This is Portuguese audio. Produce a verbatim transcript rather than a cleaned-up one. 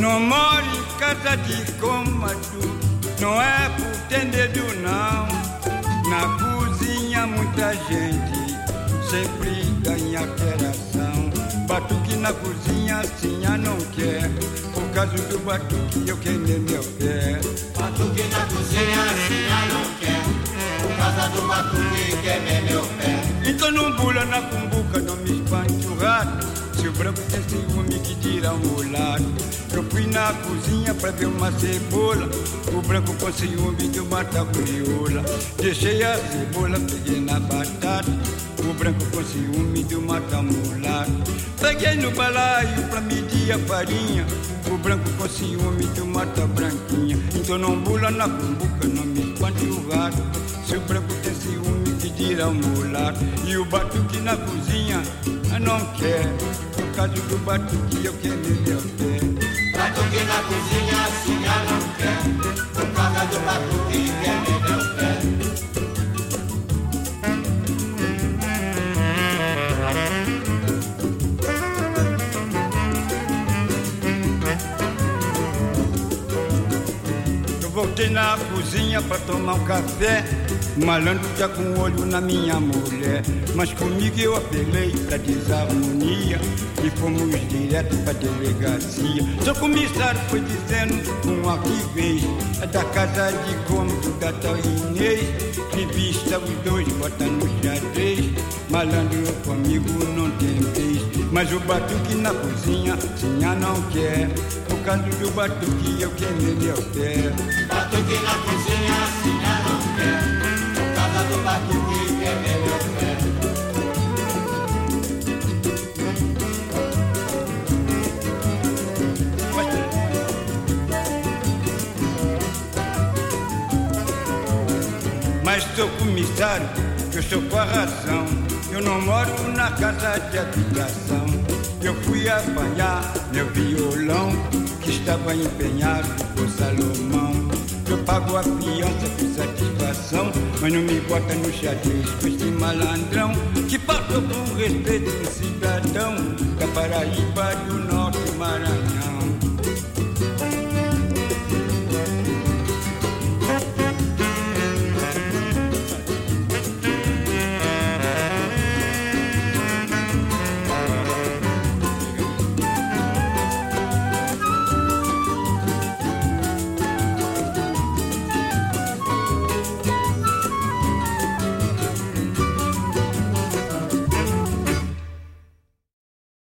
não moro em casa de cômodo, não é por ter medo não. Na cozinha muita gente sempre ganha operação. Batuque na cozinha assim a não quer, por causa do batuque eu queimei meu pé. Batuque na cozinha assim a não quer, por causa do batuque queimei meu pé. Então não bula na cumbuca, não me espante o rato, se o branco tem ciúme que tira o mulado. Eu fui na cozinha pra ver uma cebola, o branco com ciúme de matar crioula. Deixei a cebola, peguei na batata, o branco com ciúme de matar mulato. Peguei no balaio pra medir a farinha, o branco com ciúme de matar branquinha. Então não bula na cumbuca, não me espante o rato, se o branco tem ciúme que tira o mulato. E o batuque na cozinha não quer, por causa do batuque eu queimei meu pé. Batuque na cozinha assim a não quer, por causa do batuque queimei meu pé. Eu voltei na cozinha pra tomar um café, o malandro já com o olho na minha mulher. Mas comigo eu apelei pra desarmonia e fomos direto pra delegacia. Seu comissário foi dizendo um alquivez, é da casa de cômodo da tal Inês. Revista os dois, bota no xadrez, malandro comigo não tem vez. Mas o batuque na cozinha, sinha não quer, por causa do batuque eu queimei meu pé. Batuque na cozinha assim a não quer, por causa do batuque queimei meu pé. Mas seu comissário, eu sou com a razão, eu não moro na casa de habitação. Eu fui apanhar meu violão, que estava empenhado por Salomão. Eu pago a fiança com satisfação, mas não me bota no xadrez com esse malandrão, que passou com respeito de cidadão da Paraíba do Norte Maranhão.